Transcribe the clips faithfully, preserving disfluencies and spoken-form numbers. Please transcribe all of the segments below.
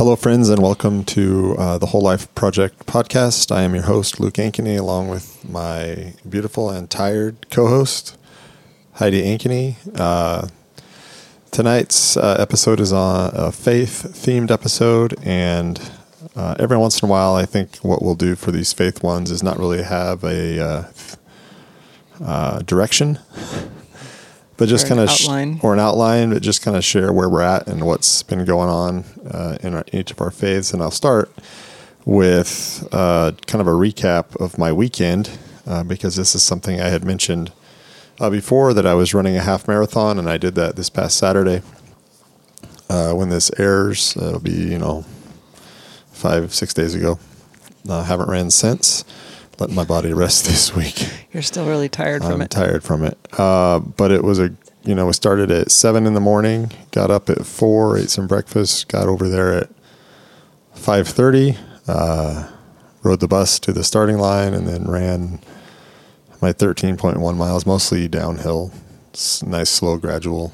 Hello, friends, and welcome to uh, the Whole Life Project podcast. I am your host, Luke Ankeny, along with my beautiful and tired co-host, Heidi Ankeny. Uh, tonight's uh, episode is on a faith-themed episode, and uh, every once in a while, I think what we'll do for these faith ones is not really have a uh, uh, direction, but just kind of, sh- or an outline, but just kind of share where we're at and what's been going on uh, in our, each of our faiths. And I'll start with uh, kind of a recap of my weekend, uh, because this is something I had mentioned uh, before, that I was running a half marathon, and I did that this past Saturday. Uh, when this airs, it'll be, you know, five, six days ago. I uh, haven't ran since. Let my body rest this week. You're still really tired from I'm it. I'm tired from it. Uh, but it was a, you know, we started at seven in the morning, got up at four, ate some breakfast, got over there at five thirty, uh, rode the bus to the starting line, and then ran my thirteen point one miles, mostly downhill. It's nice, slow, gradual.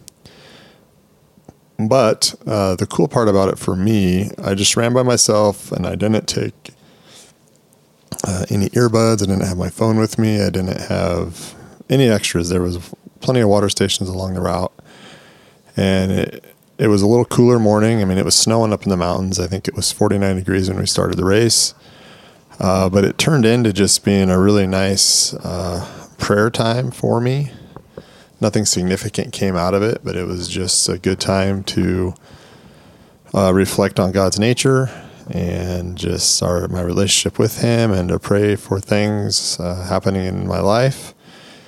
But uh, the cool part about it for me, I just ran by myself, and I didn't take Uh, any earbuds. I didn't have my phone with me. I didn't have any extras. There was plenty of water stations along the route, and it, it was a little cooler morning. I mean, it was snowing up in the mountains. I think it was forty-nine degrees when we started the race, uh, but it turned into just being a really nice uh, prayer time for me. Nothing significant came out of it, but it was just a good time to uh, reflect on God's nature and just our, my relationship with him, and to pray for things uh, happening in my life.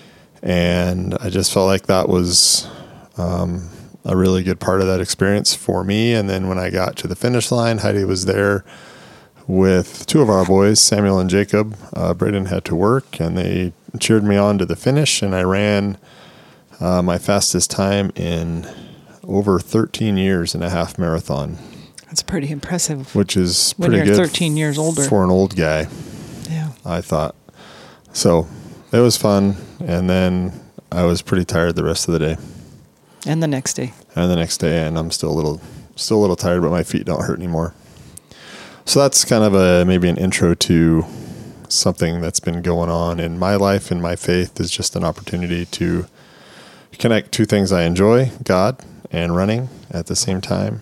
And I just felt like that was um, a really good part of that experience for me. And then when I got to the finish line, Heidi was there with two of our boys, Samuel and Jacob. Uh, Braden had to work, and they cheered me on to the finish, and I ran uh, my fastest time in over thirteen years in a half marathon. That's pretty impressive. Which is when pretty you're good thirteen years older. For an old guy. Yeah. I thought. So it was fun. And then I was pretty tired the rest of the day. And the next day. And the next day. And I'm still a little, still a little tired, but my feet don't hurt anymore. So that's kind of a, maybe an intro to something that's been going on in my life, and my faith is just an opportunity to connect two things I enjoy, God and running at the same time.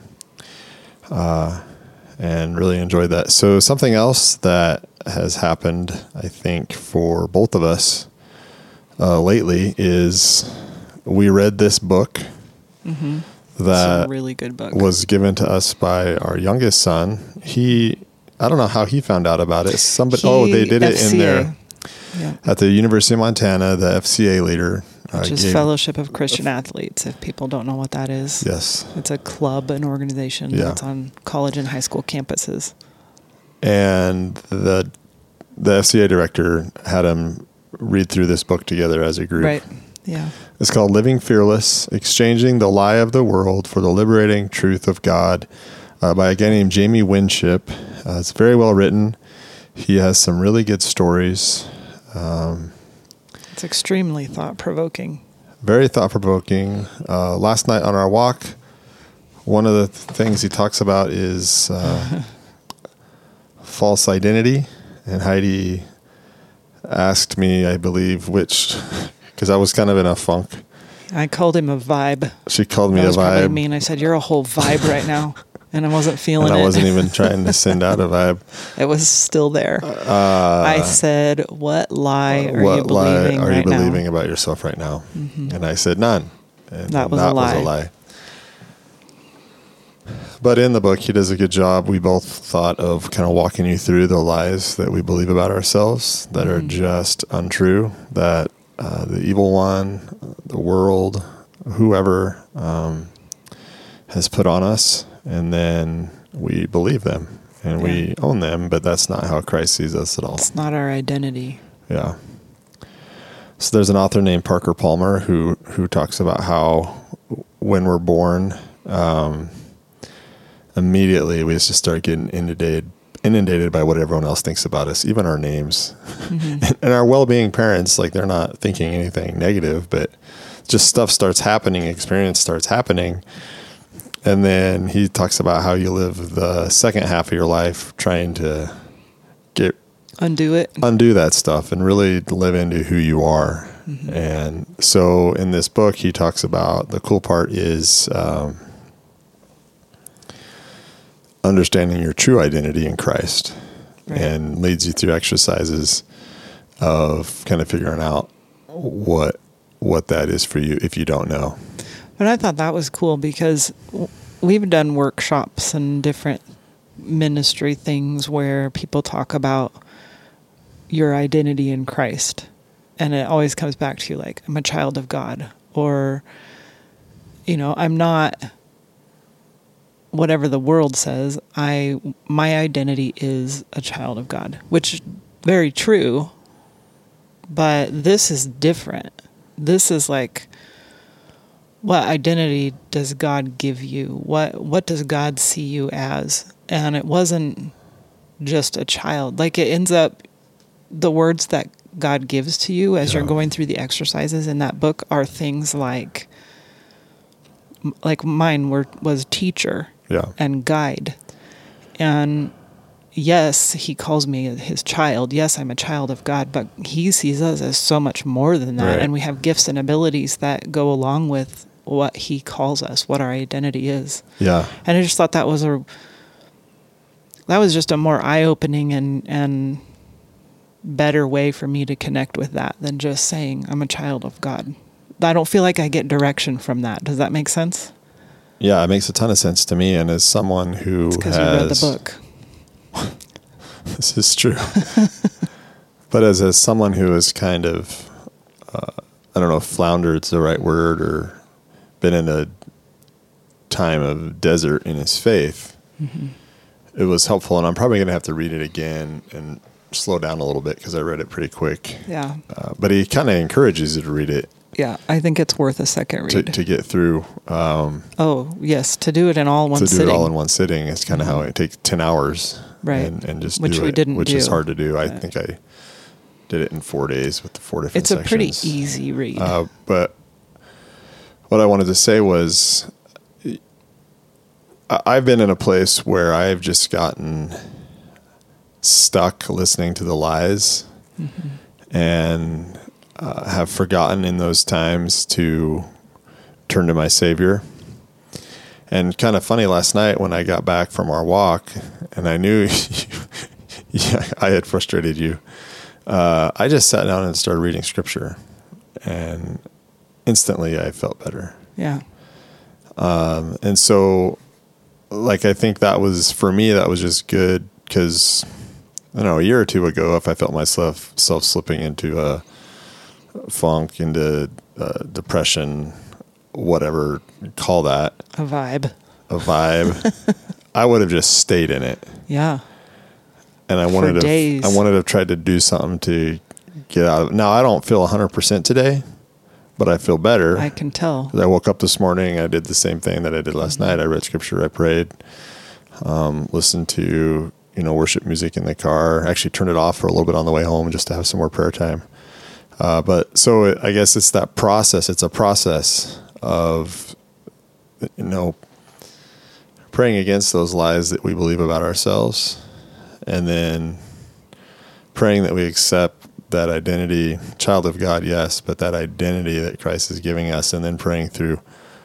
Uh, and really enjoyed that. So something else that has happened, I think, for both of us uh, lately is we read this book mm-hmm. that a really good book. Was given to us by our youngest son. He, I don't know how he found out about it. Somebody, he, oh, they did F C A. It in there yeah. At the University of Montana. The F C A leader. Which uh, is Fellowship of Christian Athletes, if people don't know what that is. Yes. It's a club, an organization yeah. that's on college and high school campuses. And the the F C A director had him read through this book together as a group. Right, yeah. It's called Living Fearless, Exchanging the Lie of the World for the Liberating Truth of God, uh, by a guy named Jamie Winship. Uh, it's very well written. He has some really good stories. Um It's extremely thought-provoking. Very thought-provoking. Uh, last night on our walk, one of the th- things he talks about is uh, false identity. And Heidi asked me, I believe, which, because I was kind of in a funk. I called him a vibe. She called me that a was vibe. Probably mean. I said, "You're a whole vibe right now." And I wasn't feeling and I it. I wasn't even trying to send out a vibe. It was still there. Uh, I said, "What lie are what you believing lie are right you believing now? about yourself right now?" Mm-hmm. And I said, "None." And that was, that a, lie. was a lie. But in the book, he does a good job. We both thought of kind of walking you through the lies that we believe about ourselves that mm-hmm. are just untrue, that uh, the evil one, the world, whoever um, has put on us, and then we believe them and yeah. we own them, but that's not how Christ sees us at all. It's not our identity. Yeah. So there's an author named Parker Palmer who, who talks about how when we're born, um, immediately we just start getting inundated, inundated by what everyone else thinks about us, even our names. Mm-hmm. And our well-being parents, like they're not thinking anything negative, but just stuff starts happening, experience starts happening. And then he talks about how you live the second half of your life trying to get undo it, undo that stuff and really live into who you are. Mm-hmm. And so in this book, he talks about the cool part is um, understanding your true identity in Christ, right. and leads you through exercises of kind of figuring out what what that is for you if you don't know. But I thought that was cool because we've done workshops and different ministry things where people talk about your identity in Christ. And it always comes back to like, I'm a child of God, or, you know, I'm not whatever the world says. I, my identity is a child of God, which is very true, but this is different. This is like, what identity does God give you? What what does God see you as? And it wasn't just a child. Like it ends up, the words that God gives to you as yeah. you're going through the exercises in that book are things like, like mine were was teacher yeah. and guide. And yes, he calls me his child. Yes, I'm a child of God, but he sees us as so much more than that. Right. And we have gifts and abilities that go along with what he calls us, what our identity is. Yeah. And I just thought that was a, that was just a more eye-opening and, and better way for me to connect with that than just saying I'm a child of God. I don't feel like I get direction from that. Does that make sense? Yeah, it makes a ton of sense to me. And as someone who it's because has, you read the book. This is true. But as, as someone who has kind of, uh, I don't know if floundered's the right word, or been in a time of desert in his faith, mm-hmm. it was helpful. And I'm probably going to have to read it again and slow down a little bit because I read it pretty quick. Yeah. Uh, but he kind of encourages you to read it. Yeah, I think it's worth a second read. To, to get through. Um, oh, yes, to do it in all one to sitting. To do it all in one sitting is kind of mm-hmm. how it takes ten hours. Right. And, and just which do we it, didn't which do. is hard to do. I yeah. think I did it in four days with the four different it's sections. It's a pretty sections. easy read. Uh, but what I wanted to say was I've been in a place where I've just gotten stuck listening to the lies mm-hmm. and uh, have forgotten in those times to turn to my Savior. And kind of funny, last night when I got back from our walk and I knew yeah, I had frustrated you, uh, I just sat down and started reading scripture, and instantly I felt better. Yeah. Um, and so, like, I think that was, for me, that was just good because, I don't know, a year or two ago, if I felt myself self slipping into a funk, into uh, depression, whatever you call that. A vibe. A vibe. I would have just stayed in it. Yeah. And I wanted For to, days. I wanted to try to do something to get out of it. Now, I don't feel one hundred percent today, but I feel better. I can tell. I woke up this morning, I did the same thing that I did last mm-hmm. night. I read scripture, I prayed, um, listened to, you know, worship music in the car. Actually turned it off for a little bit on the way home just to have some more prayer time. Uh, but so it, I guess it's that process. It's a process of, you know, praying against those lies that we believe about ourselves, and then praying that we accept that identity, child of God, yes, but that identity that Christ is giving us, and then praying through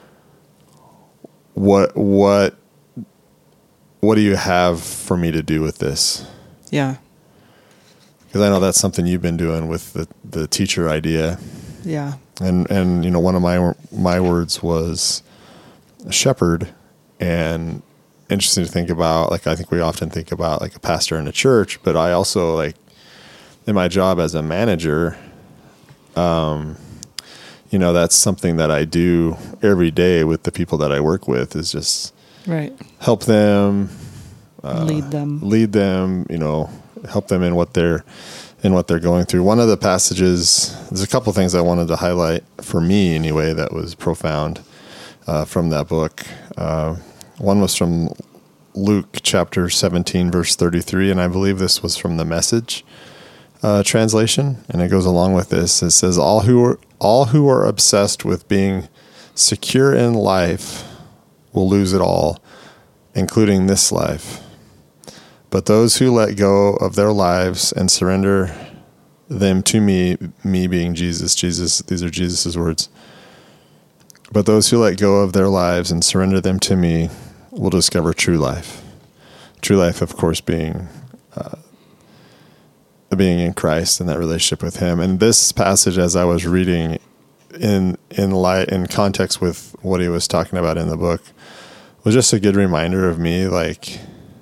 what what what do you have for me to do with this? Yeah. Because I know that's something you've been doing with the, the teacher idea. Yeah. And and you know, one of my my words was shepherd, and interesting to think about. Like, I think we often think about like a pastor in a church, but I also, like, in my job as a manager, um, you know, that's something that I do every day with the people that I work with, is just right. help them, uh, lead them, lead them, you know, help them in what they're, in what they're going through. One of the passages, there's a couple things I wanted to highlight for me anyway, that was profound, uh, from that book. Uh, one was from Luke chapter seventeen, verse thirty-three. And I believe this was from the Message Uh, translation, and it goes along with this. It says, all who are all who are obsessed with being secure in life will lose it all, including this life. But those who let go of their lives and surrender them to me, me being Jesus, Jesus, these are Jesus's words. But those who let go of their lives and surrender them to me will discover true life. True life, of course, being uh, being in Christ and that relationship with Him. And this passage, as I was reading in in light in context with what he was talking about in the book, was just a good reminder of me. Like,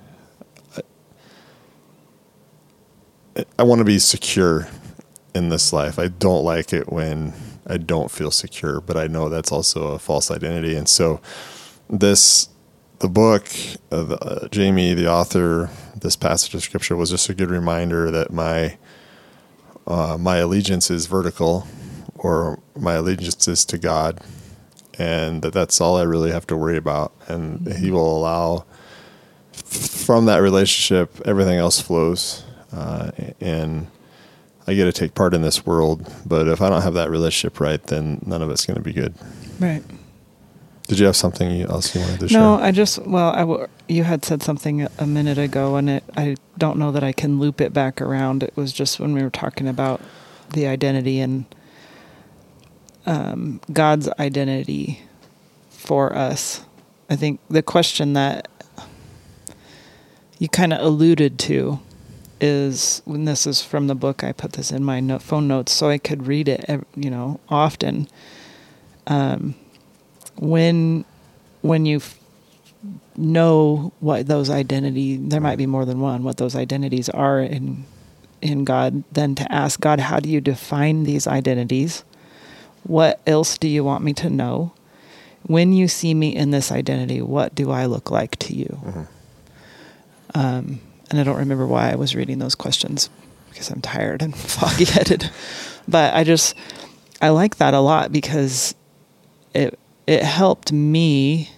I, I want to be secure in this life. I don't like it when I don't feel secure, but I know that's also a false identity. And so this, the book, uh, the, uh, Jamie, the author, this passage of scripture was just a good reminder that my, uh, my allegiance is vertical, or my allegiance is to God, and that that's all I really have to worry about. And mm-hmm. He will allow, from that relationship, everything else flows. Uh, and I get to take part in this world, but if I don't have that relationship right, then none of it's going to be good. Right. Did you have something else you wanted to share? No, I just, well, I w- you had said something a minute ago, and it, I don't know that I can loop it back around. It was just when we were talking about the identity and um, God's identity for us. I think the question that you kind of alluded to is, when this is from the book, I put this in my note, phone notes so I could read it, you know, often. Um, when, when you f- know what those identity, there might be more than one, what those identities are in, in God, then to ask God, how do you define these identities? What else do you want me to know? When you see me in this identity, what do I look like to you? Mm-hmm. Um, And I don't remember why I was reading those questions, because I'm tired and foggy-headed. But I just, I like that a lot, because it it helped me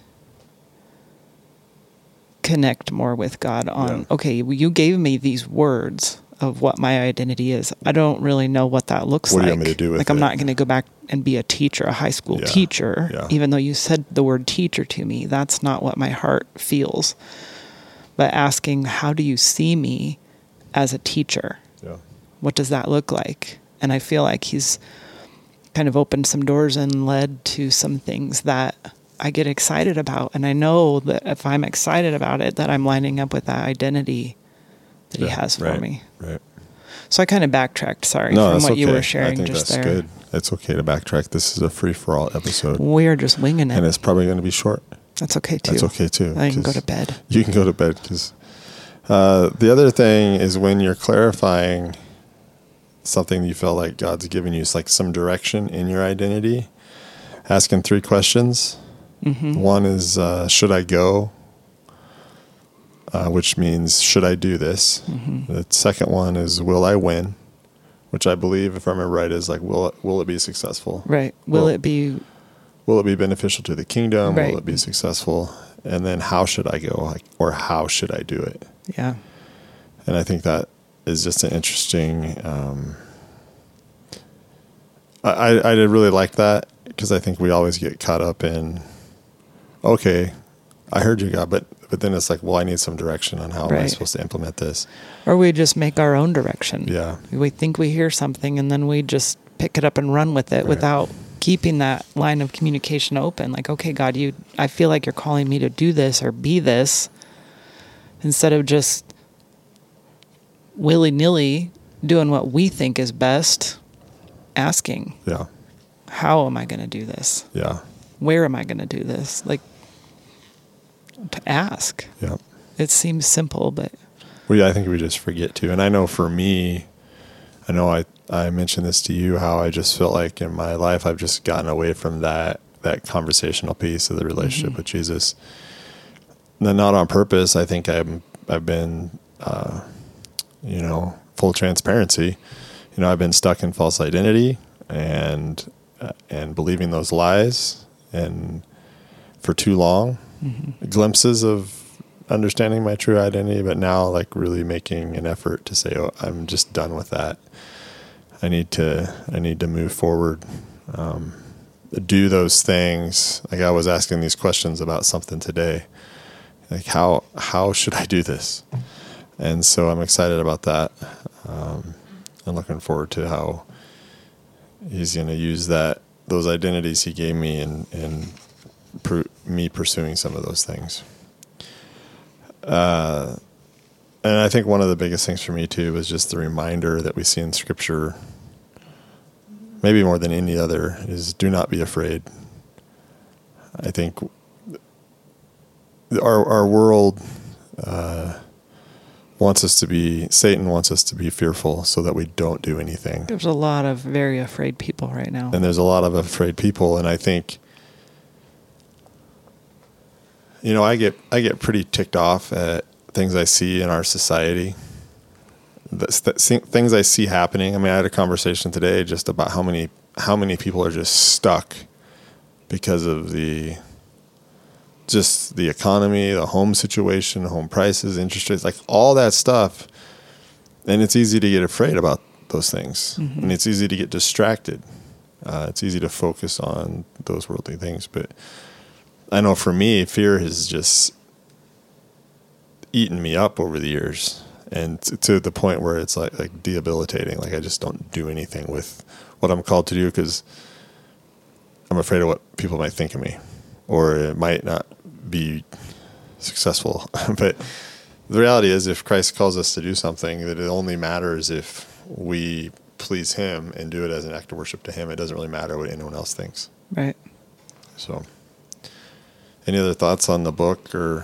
connect more with God on, yeah. okay, you gave me these words of what my identity is. I don't really know what that looks what like. What do you want me to do with like, it? I'm not going to go back and be a teacher, a high school yeah. teacher, yeah. even though you said the word teacher to me. That's not what my heart feels. But asking, how do you see me as a teacher? Yeah. What does that look like? And I feel like he's kind of opened some doors and led to some things that I get excited about. And I know that if I'm excited about it, that I'm lining up with that identity that yeah, he has for right, me. Right. So I kind of backtracked, sorry, no, from what okay. you were sharing I think just that's there. Good. It's okay to backtrack. This is a free-for-all episode. We're just winging it. And it's probably going to be short. That's okay, too. That's okay, too. I can go to bed. You can go to bed, because uh, the other thing is, when you're clarifying something you feel like God's given you, it's like some direction in your identity, asking three questions. Mm-hmm. One is, uh, should I go? Uh, which means, should I do this? Mm-hmm. The second one is, will I win? Which I believe, if I remember right, is like, will it, will it be successful? Right. Will, will it be... Will it be beneficial to the kingdom? Right. Will it be successful? And then, how should I go? Like, or how should I do it? Yeah. And I think that is just an interesting. Um, I I did really like that, because I think we always get caught up in, okay, I heard you, God, but but then it's like, well, I need some direction on how right. am I supposed to implement this? Or we just make our own direction. Yeah. We think we hear something, and then we just pick it up and run with it right. without keeping that line of communication open. Like, okay, God, you, I feel like you're calling me to do this or be this, instead of just willy-nilly doing what we think is best, asking, yeah, how am I going to do this? Yeah. Where am I going to do this? Like, to ask. Yeah. It seems simple, but... Well, yeah, I think we just forget to. And I know for me, I know I, I mentioned this to you, how I just felt like in my life I've just gotten away from that that conversational piece of the relationship mm-hmm. with Jesus. And not on purpose. I think I'm, I've been, uh, you know, full transparency. You know, I've been stuck in false identity and uh, and believing those lies, and for too long. Mm-hmm. Glimpses of understanding my true identity, but now like really making an effort to say, oh, I'm just done with that. I need to, I need to move forward. Um, do those things. Like I was asking these questions about something today. Like how how should I do this? And so I'm excited about that. Um, I'm looking forward to how he's going to use that those identities he gave me and and per, me pursuing some of those things. Uh, and I think one of the biggest things for me too was just the reminder that we see in Scripture, maybe more than any other, is do not be afraid. I think our our world uh, wants us to be, Satan wants us to be fearful so that we don't do anything. There's a lot of very afraid people right now. And there's a lot of afraid people, and I think, you know, I get I get pretty ticked off at things I see in our society. The, the, things I see happening. I mean, I had a conversation today just about how many how many people are just stuck because of the just the economy, the home situation, home prices, interest rates, like all that stuff. And it's easy to get afraid about those things, mm-hmm. and it's easy to get distracted. Uh, it's easy to focus on those worldly things, but I know for me, fear has just eaten me up over the years, and t- to the point where it's like like debilitating. Like I just don't do anything with what I'm called to do because I'm afraid of what people might think of me, or it might not be successful. But the reality is, if Christ calls us to do something, that it only matters if we please Him and do it as an act of worship to Him. It doesn't really matter what anyone else thinks. Right. So, any other thoughts on the book or?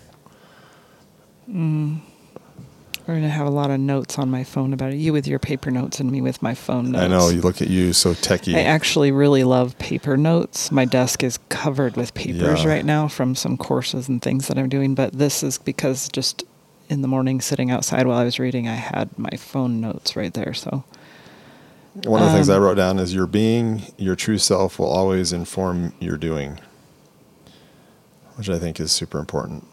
Mm. We're going to have a lot of notes on my phone about it. You with your paper notes and me with my phone notes. I know, you look at you so techie. I actually really love paper notes. My desk is covered with papers yeah. right now from some courses and things that I'm doing, but this is because just in the morning sitting outside while I was reading, I had my phone notes right there. So one of the um, things I wrote down is your being, your true self will always inform your doing, which I think is super important.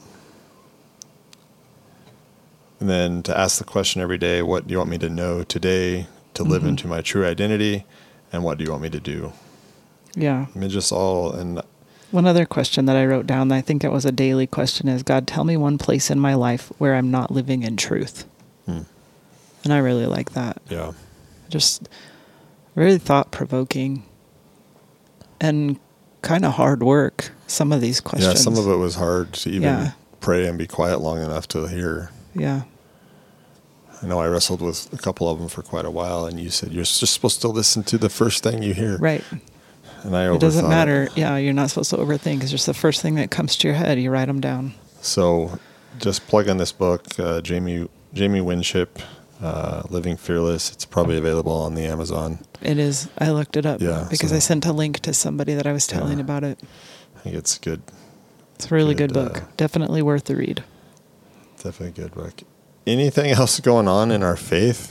And then to ask the question every day, what do you want me to know today to live mm-hmm. into my true identity? And what do you want me to do? Yeah. I mean, just all. And one other question that I wrote down, I think it was a daily question, is, God, tell me one place in my life where I'm not living in truth. Hmm. And I really like that. Yeah. Just very thought-provoking and kind of hard work, some of these questions. Yeah, some of it was hard to even yeah. pray and be quiet long enough to hear. Yeah. I know I wrestled with a couple of them for quite a while, and you said you're just supposed to listen to the first thing you hear. Right. And I overthought it. doesn't matter. It. Yeah, you're not supposed to overthink. It's just the first thing that comes to your head. You write them down. So just plug in this book, uh, Jamie Jamie Winship, uh, Living Fearless. It's probably available on the Amazon. It is. I looked it up yeah, because so, I sent a link to somebody that I was telling yeah, about it. I think it's good. It's a really good, good book. Uh, Definitely worth the read. Definitely a good book. Anything else going on in our faith?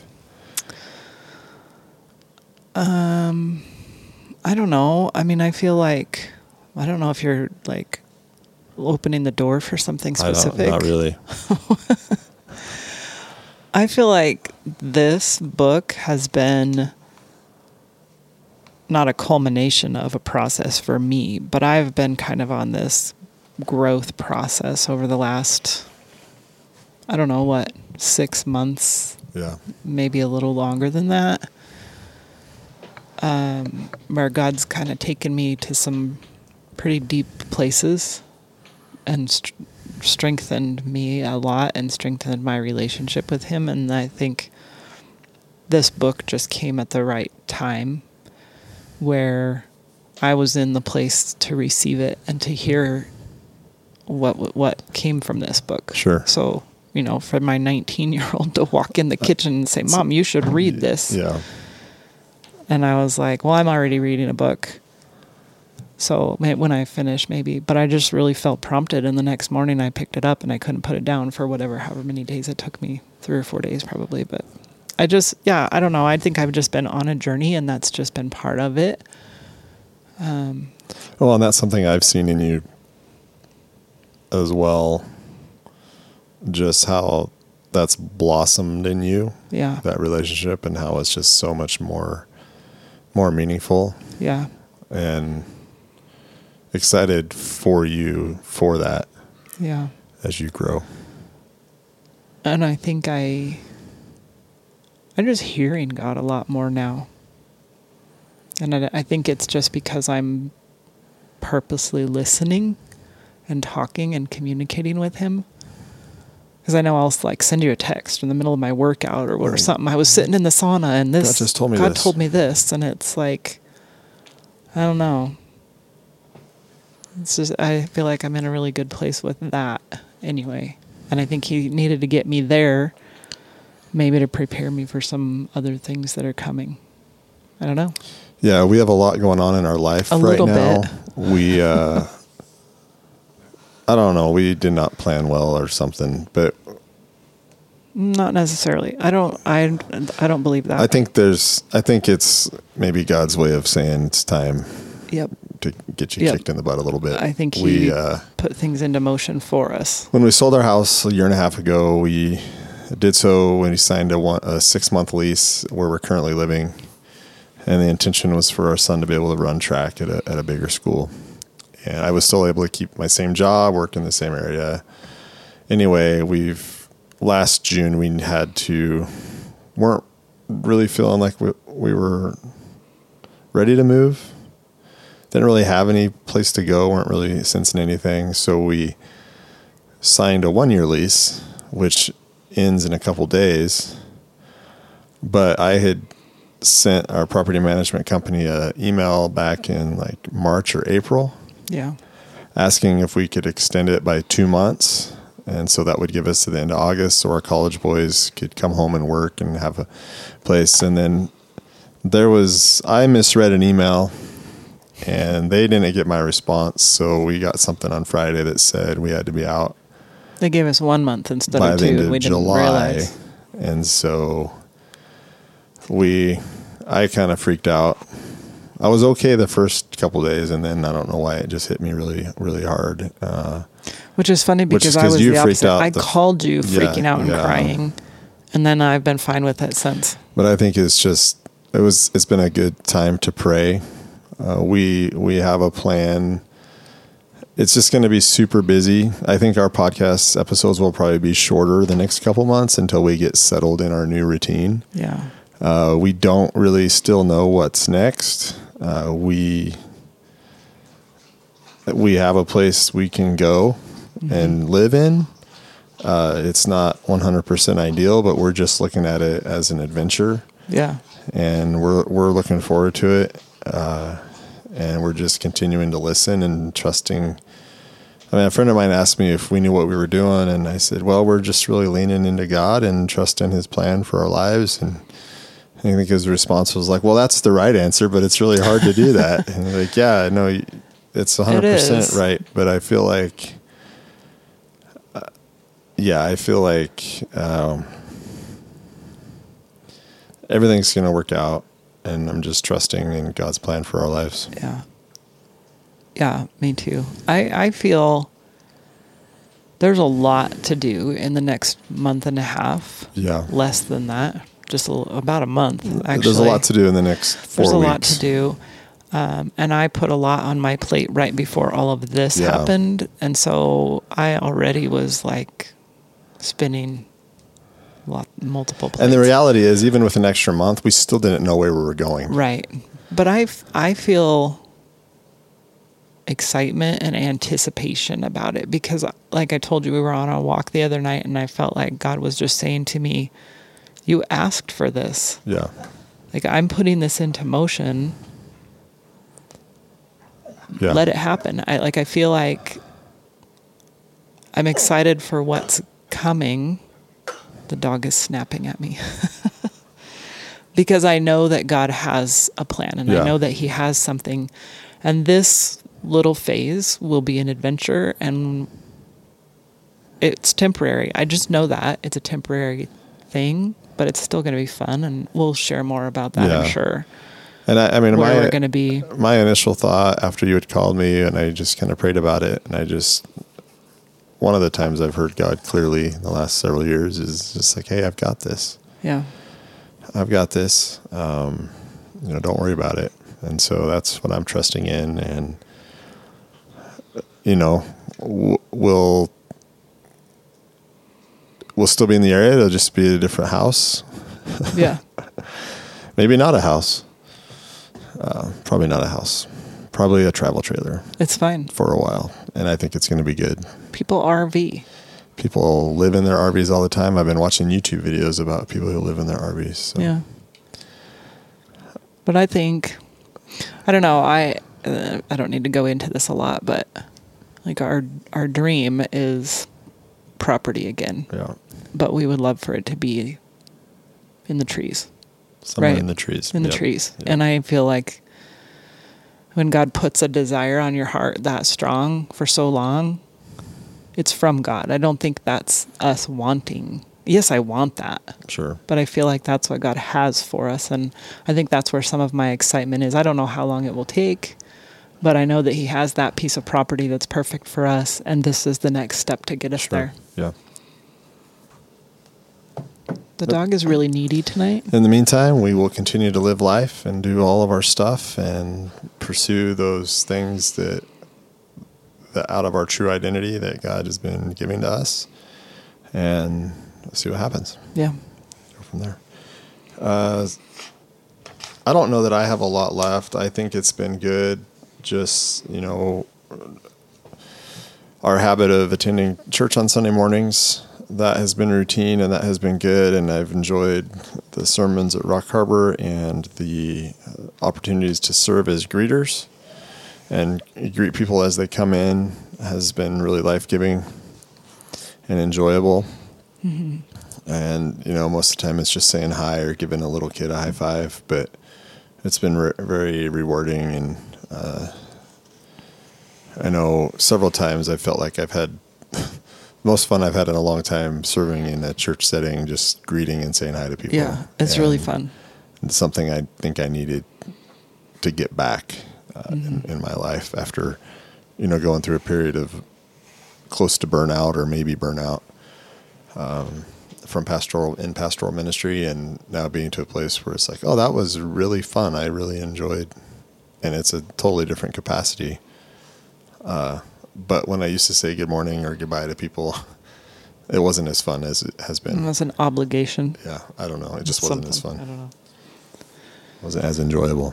Um, I don't know. I mean, I feel like, I don't know if you're like opening the door for something specific. I don't, not really. I feel like this book has been not a culmination of a process for me, but I've been kind of on this growth process over the last, I don't know what, six months, yeah, maybe a little longer than that, um, where God's kind of taken me to some pretty deep places and st- strengthened me a lot and strengthened my relationship with Him. And I think this book just came at the right time where I was in the place to receive it and to hear what what came from this book. Sure. So, you know, for my nineteen-year-old to walk in the kitchen and say, Mom, you should read this. Yeah. And I was like, well, I'm already reading a book. So when I finish, maybe. But I just really felt prompted. And the next morning I picked it up and I couldn't put it down for whatever, however many days it took me. Three or four days probably. But I just, yeah, I don't know. I think I've just been on a journey and that's just been part of it. Um, well, and that's something I've seen in you as well. Just how that's blossomed in you. Yeah. That relationship and how it's just so much more, more meaningful. Yeah. and excited for you for that Yeah. as you grow. And I think I, I'm just hearing God a lot more now. And I, I think it's just because I'm purposely listening and talking and communicating with him. Because I know I'll like send you a text in the middle of my workout or, or Right. something. I was sitting in the sauna and this God just told me God this. told me this, and it's like, I don't know. It's just I feel like I'm in a really good place with that anyway, and I think he needed to get me there, maybe to prepare me for some other things that are coming. I don't know. Yeah, we have a lot going on in our life A right little now. bit. We, uh, I don't know, we did not plan well or something, but Not necessarily. I don't. I. I don't believe that. I think there's, I think it's maybe God's way of saying it's time Yep. to get you Yep. kicked in the butt a little bit. I think he we, uh, put things into motion for us. when we sold our house a year and a half ago, we did so when we signed a, one, a six month lease where we're currently living. And the intention was for our son to be able to run track at a, at a bigger school. And I was still able to keep my same job, work in the same area. Anyway, we've, last June, we had to, weren't really feeling like we, we were ready to move. Didn't really have any place to go, weren't really sensing anything. So we signed a one year lease, which ends in a couple days. But I had sent our property management company an email back in like March or April Yeah. asking if we could extend it by two months. And so that would give us to the end of August so our college boys could come home and work and have a place. And then there was, I misread an email and they didn't get my response. So we got something on Friday that said we had to be out They gave us one month instead by of the end two. of We didn't July. realize. And so we, I kind of freaked out. I was okay the first couple of days, and then I don't know why it just hit me really, really hard. Uh, Which is funny Which because is I 'cause was you the freaked opposite. out I the- called you Yeah, freaking out and yeah. crying, and then I've been fine with it since. but I think it's just it was it's been a good time to pray. Uh, we we have a plan. It's just going to be super busy. I think our podcast episodes will probably be shorter the next couple months until we get settled in our new routine. Yeah. Uh, we don't really still know what's next. Uh, we we have a place we can go Mm-hmm. and live in. Uh, it's not one hundred percent ideal, but we're just looking at it as an adventure, Yeah. and we're we're looking forward to it. Uh, and we're just continuing to listen and trusting. I mean, a friend of mine asked me if we knew what we were doing, and I said, well, we're just really leaning into God and trusting his plan for our lives. And I think his response was like, well, that's the right answer, but it's really hard to do that. And like, yeah, no, it's one hundred percent is. right. But I feel like, uh, yeah, I feel like um, everything's going to work out. And I'm just trusting in God's plan for our lives. Yeah. Yeah, me too. I, I feel there's a lot to do in the next month and a half. Yeah. Less than that. Just a, little- about a month, actually. There's a lot to do in the next four There's a weeks. lot to do. Um, and I put a lot on my plate right before all of this Yeah. happened. And so I already was like spinning lot, multiple plates. And the reality is, even with an extra month, we still didn't know where we were going. Right. But I, f- I feel excitement and anticipation about it because, like I told you, we were on a walk the other night and I felt like God was just saying to me, you asked for this. Yeah. Like, I'm putting this into motion. Yeah. Let it happen. I like, I feel like I'm excited for what's coming. The dog is snapping at me. Because I know that God has a plan and Yeah. I know that he has something. And this little phase will be an adventure and it's temporary. I just know that it's a temporary thing, but it's still going to be fun and we'll share more about that, Yeah. I'm sure. And I, I mean, Where my, we're going to be. my initial thought after you had called me and I just kind of prayed about it, and I just, one of the times I've heard God clearly in the last several years is just like, hey, I've got this. Yeah. I've got this. Um, you know, don't worry about it. And so that's what I'm trusting in. And, you know, w- we'll, we'll still be in the area. It'll just be a different house. Yeah. Maybe not a house. Uh, probably not a house. Probably a travel trailer. It's fine. For a while. And I think it's going to be good. People R V. People live in their R Vs all the time. I've been watching YouTube videos about people who live in their R Vs. So. Yeah. But I think, I don't know, I uh, I don't need to go into this a lot, but like our our dream is property again. Yeah. But we would love for it to be in the trees. Somewhere right? in the trees. In the Yep. trees. Yep. And I feel like when God puts a desire on your heart that strong for so long, it's from God. I don't think that's us wanting. Yes, I want that. Sure. But I feel like that's what God has for us. And I think that's where some of my excitement is. I don't know how long it will take, but I know that He has that piece of property that's perfect for us. And this is the next step to get us Sure. there. Yeah. The dog is really needy tonight. In the meantime, we will continue to live life and do all of our stuff and pursue those things that that out of our true identity that God has been giving to us, and see what happens. Yeah. Go from there. Uh, I don't know that I have a lot left. I think it's been good. Just, you know, our habit of attending church on Sunday mornings, that has been routine and that has been good. And I've enjoyed the sermons at Rock Harbor and the opportunities to serve as greeters and greet people as they come in has been really life-giving and enjoyable. Mm-hmm. And, you know, most of the time it's just saying hi or giving a little kid a high five, but it's been re- very rewarding. And uh, I know several times I felt like I've had most fun I've had in a long time serving in a church setting, just greeting and saying hi to people. Yeah, it's and really fun. It's something I think I needed to get back uh, Mm-hmm. in, in my life after, you know, going through a period of close to burnout or maybe burnout um, from pastoral in pastoral ministry, and now being to a place where it's like, oh, that was really fun. I really enjoyed, and it's a totally different capacity. Uh, But when I used to say good morning or goodbye to people, it wasn't as fun as it has been. It was an obligation. Yeah, I don't know. It just wasn't as Something. fun. I don't know. It wasn't as enjoyable.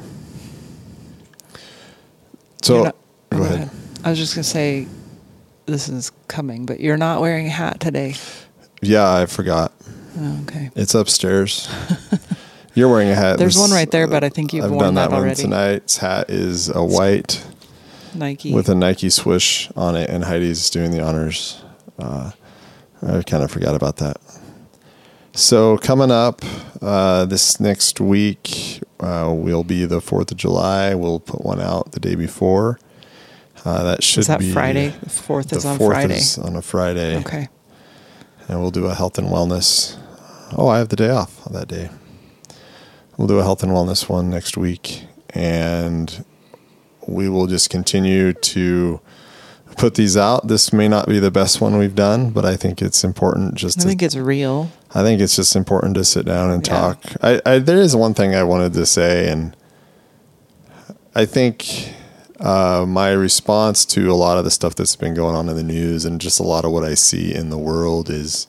So, You're not- go, go ahead. ahead. I was just going to say, this is coming, but you're not wearing a hat today. Yeah, I forgot. Oh, okay. It's upstairs. You're wearing a hat. There's This- one right there, but I think you've I've worn done that, that one. already. Tonight's hat is a white Nike. with a Nike swoosh on it, and Heidi's doing the honors. Uh, I kind of forgot about that. So coming up uh, this next week uh, will be the fourth of July. We'll put one out the day before. Uh, that should is that be Friday? The fourth the is on fourth Friday. is on a Friday. Okay. And we'll do a health and wellness. Oh, I have the day off on that day. We'll do a health and wellness one next week, and we will just continue to put these out. This may not be the best one we've done, but I think it's important just I to, think it's real. I think it's just important to sit down and Yeah. talk. I, I there is one thing I wanted to say, and I think uh, my response to a lot of the stuff that's been going on in the news and just a lot of what I see in the world is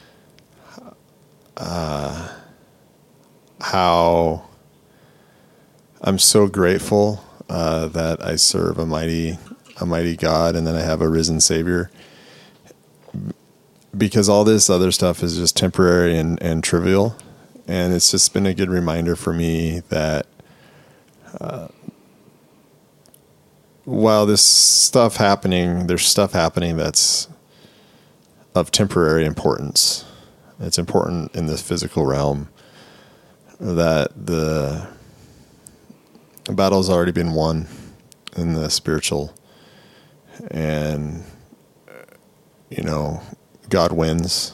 uh, how I'm so grateful uh, that I serve a mighty, a mighty God, and then I have a risen Savior. Because all this other stuff is just temporary and, and trivial. And it's just been a good reminder for me that uh, while this stuff happening, there's stuff happening that's of temporary importance. It's important in the physical realm that the battle's already been won in the spiritual. And, you know, God wins.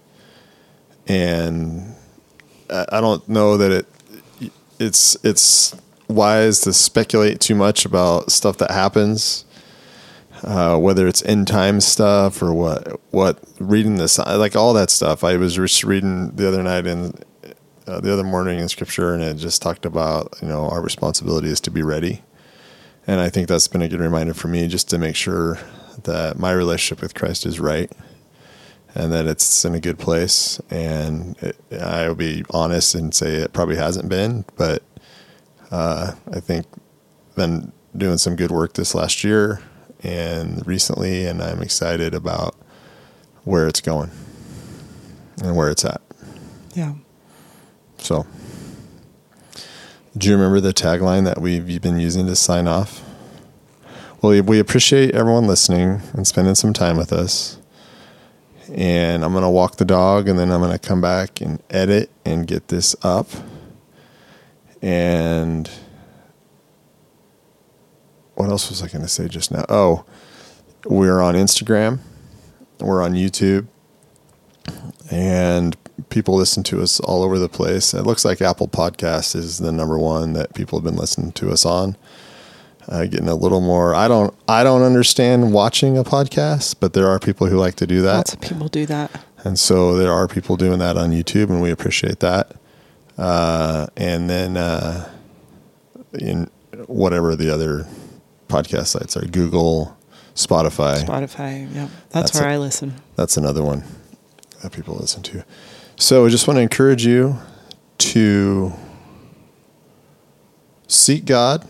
And I don't know that it it's it's wise to speculate too much about stuff that happens, uh, whether it's end time stuff or what what reading this, like all that stuff. I was just reading the other night in uh, the other morning in Scripture, and it just talked about, you know, our responsibility is to be ready. And I think that's been a good reminder for me, just to make sure that my relationship with Christ is right and that it's in a good place. And it, I will be honest and say it probably hasn't been, but uh, I think been doing some good work this last year and recently, and I'm excited about where it's going and where it's at. Yeah. So, do you remember the tagline that we've been using to sign off? Well, we appreciate everyone listening and spending some time with us. And I'm going to walk the dog, and then I'm going to come back and edit and get this up. And what else was I going to say just now? Oh, we're on Instagram. We're on YouTube. And people listen to us all over the place. It looks like Apple Podcasts is the number one that people have been listening to us on. Uh, getting a little more. I don't. I don't understand watching a podcast, but there are people who like to do that. Lots of people do that, and so there are people doing that on YouTube, and we appreciate that. Uh, and then uh, in whatever the other podcast sites are, Google, Spotify. Spotify. Yeah, that's, that's where a, I listen. That's another one that people listen to. So I just want to encourage you to seek God.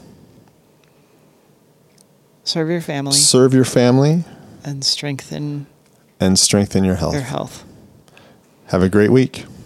Serve your family. Serve your family. And strengthen. And strengthen your health. Your health. Have a great week.